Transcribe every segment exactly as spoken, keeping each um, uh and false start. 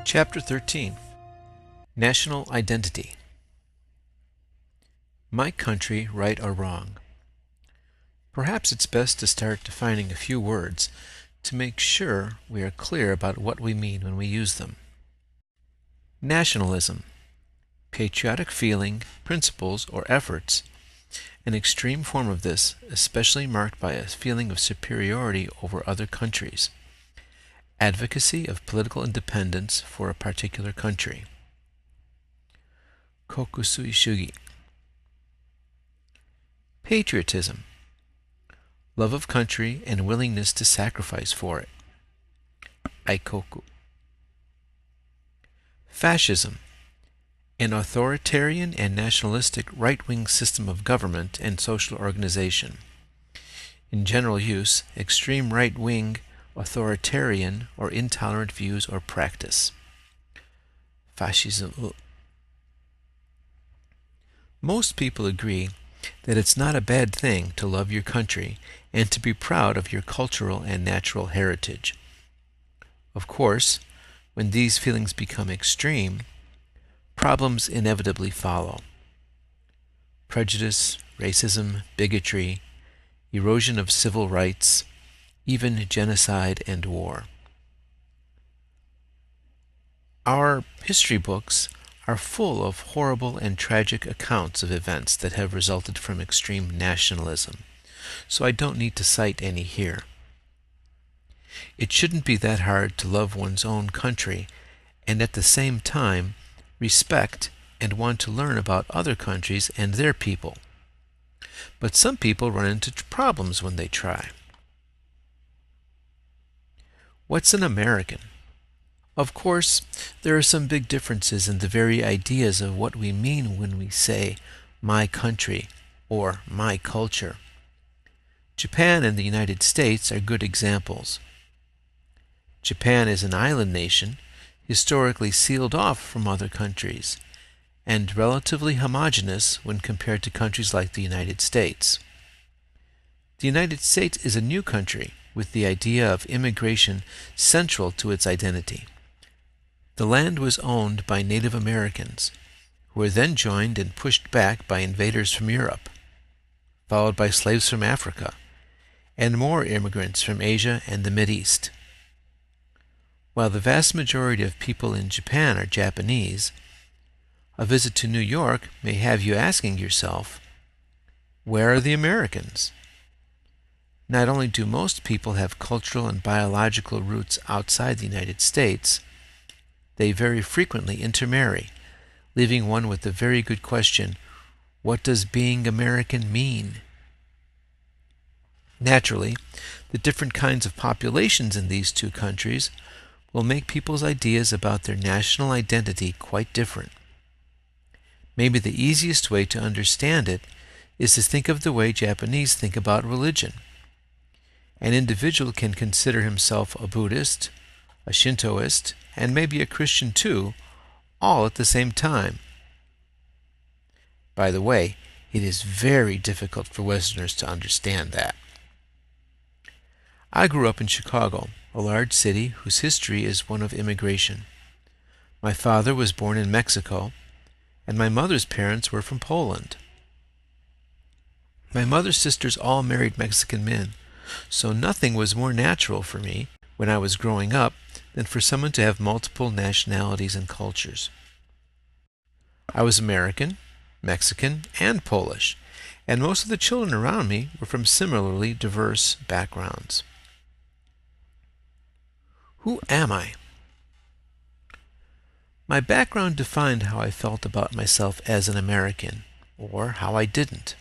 Chapter thirteen. National Identity. My country, right or wrong? Perhaps it's best to start defining a few words to make sure we are clear about what we mean when we use them. Nationalism. Patriotic feeling, principles, or efforts. An extreme form of this, especially marked by a feeling of superiority over other countries. Advocacy of political independence for a particular country. Kokusui shugi. Patriotism. Love of country and willingness to sacrifice for it. Aikoku. Fascism. An authoritarian and nationalistic right-wing system of government and social organization. In general use, extreme right-wing, authoritarian, or intolerant views or practice. Fascism. Most people agree that it's not a bad thing to love your country and to be proud of your cultural and natural heritage. Of course, when these feelings become extreme, problems inevitably follow. Prejudice, racism, bigotry, erosion of civil rights, even genocide and war. Our history books are full of horrible and tragic accounts of events that have resulted from extreme nationalism, so I don't need to cite any here. It shouldn't be that hard to love one's own country and at the same time respect and want to learn about other countries and their people. But some people run into problems when they try. What's an American? Of course, there are some big differences in the very ideas of what we mean when we say my country or my culture. Japan and the United States are good examples. Japan is an island nation, historically sealed off from other countries, and relatively homogeneous when compared to countries like the United States. The United States is a new country with the idea of immigration central to its identity. The land was owned by Native Americans, who were then joined and pushed back by invaders from Europe, followed by slaves from Africa, and more immigrants from Asia and the Mideast. While the vast majority of people in Japan are Japanese, a visit to New York may have you asking yourself, where are the Americans? Not only do most people have cultural and biological roots outside the United States, they very frequently intermarry, leaving one with the very good question, what does being American mean? Naturally, the different kinds of populations in these two countries will make people's ideas about their national identity quite different. Maybe the easiest way to understand it is to think of the way Japanese think about religion. An individual can consider himself a Buddhist, a Shintoist, and maybe a Christian too, all at the same time. By the way, it is very difficult for Westerners to understand that. I grew up in Chicago, a large city whose history is one of immigration. My father was born in Mexico, and my mother's parents were from Poland. My mother's sisters all married Mexican men, so nothing was more natural for me when I was growing up than for someone to have multiple nationalities and cultures. I was American, Mexican, and Polish, and most of the children around me were from similarly diverse backgrounds. Who am I? My background defined how I felt about myself as an American, or how I didn't.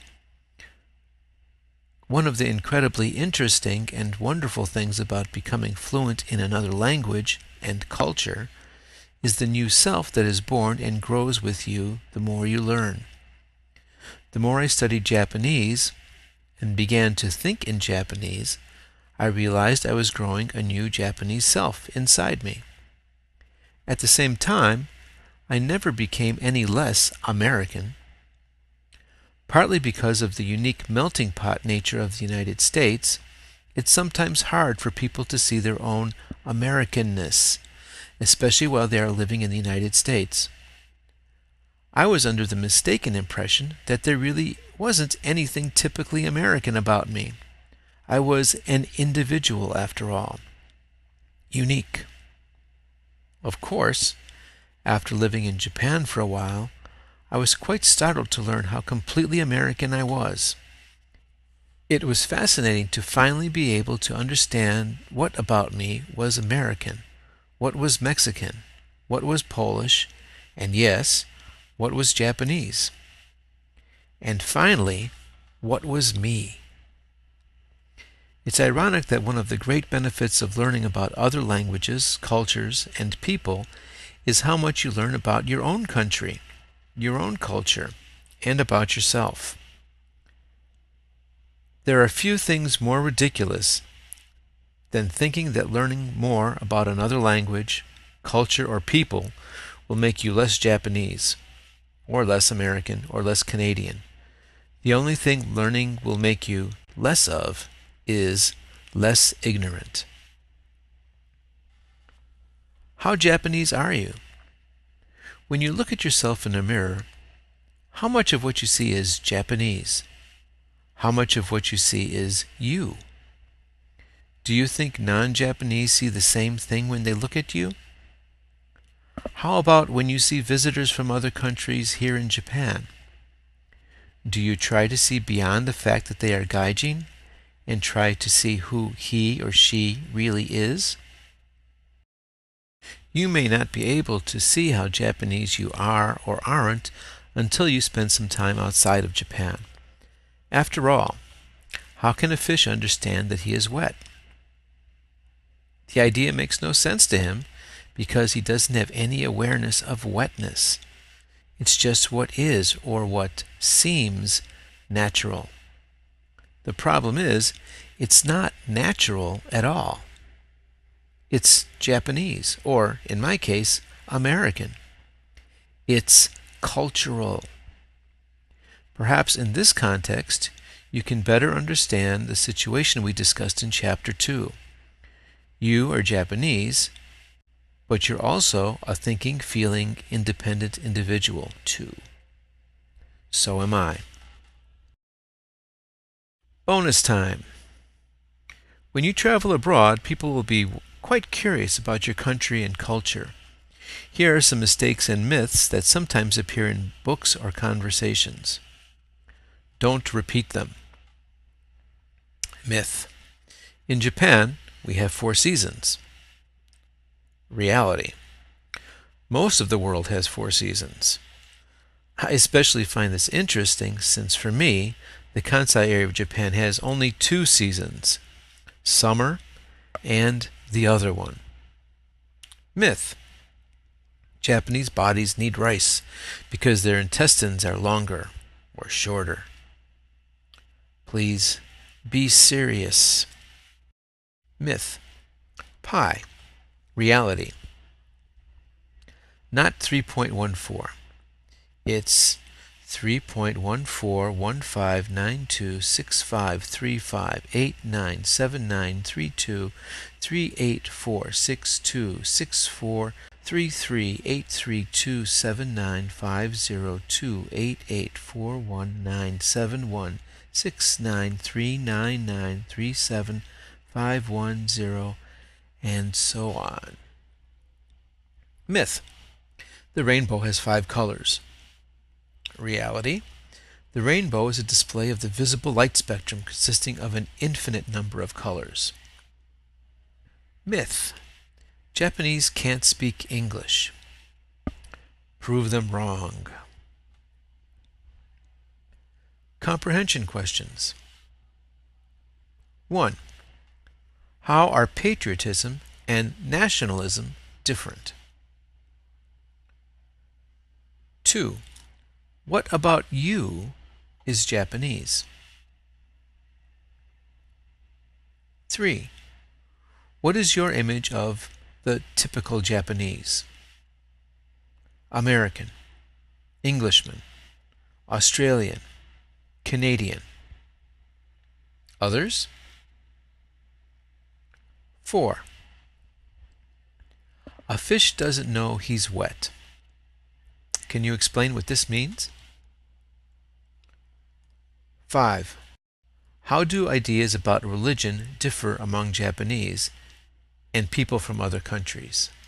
One of the incredibly interesting and wonderful things about becoming fluent in another language and culture is the new self that is born and grows with you the more you learn. The more I studied Japanese and began to think in Japanese, I realized I was growing a new Japanese self inside me. At the same time, I never became any less American. Partly because of the unique melting pot nature of the United States, it's sometimes hard for people to see their own Americanness especially while they are living in the United States. I was under the mistaken impression that there really wasn't anything typically American about me. I was an individual after all, unique. Of course, after living in Japan for a while, I was quite startled to learn how completely American I was. It was fascinating to finally be able to understand what about me was American, what was Mexican, what was Polish, and yes, what was Japanese. And finally, what was me? It's ironic that one of the great benefits of learning about other languages, cultures, and people is how much you learn about your own country, your own culture, and about yourself. There are few things more ridiculous than thinking that learning more about another language, culture, or people will make you less Japanese, or less American, or less Canadian. The only thing learning will make you less of is less ignorant. How Japanese are you? When you look at yourself in a mirror, how much of what you see is Japanese? How much of what you see is you? Do you think non-Japanese see the same thing when they look at you? How about when you see visitors from other countries here in Japan? Do you try to see beyond the fact that they are gaijin and try to see who he or she really is? You may not be able to see how Japanese you are or aren't until you spend some time outside of Japan. After all, how can a fish understand that he is wet? The idea makes no sense to him because he doesn't have any awareness of wetness. It's just what is or what seems natural. The problem is, it's not natural at all. It's Japanese, or in my case, American. It's cultural. Perhaps in this context, you can better understand the situation we discussed in Chapter two. You are Japanese, but you're also a thinking, feeling, independent individual too. So am I. Bonus time. When you travel abroad, people will be quite curious about your country and culture. Here are some mistakes and myths that sometimes appear in books or conversations. Don't repeat them. Myth. In Japan, we have four seasons. Reality. Most of the world has four seasons. I especially find this interesting since for me, the Kansai area of Japan has only two seasons, summer and the other one. Myth. Japanese bodies need rice because their intestines are longer or shorter. Please be serious. Myth. Pi. Reality. Not three point one four. It's three point one four one five nine two six five three five eight nine seven nine three two three eight four six two six four three three eight three two seven nine five zero two eight eight four one nine seven one six nine three nine nine three seven five one zero, and so on. Myth. The rainbow has five colors. Reality. The rainbow is a display of the visible light spectrum consisting of an infinite number of colors. Myth. Japanese can't speak English. Prove them wrong. Comprehension questions. one. How are patriotism and nationalism different? two. What about you is Japanese? three. What is your image of the typical Japanese? American, Englishman, Australian, Canadian. Others? four. A fish doesn't know he's wet. Can you explain what this means? five. How do ideas about religion differ among Japanese and people from other countries?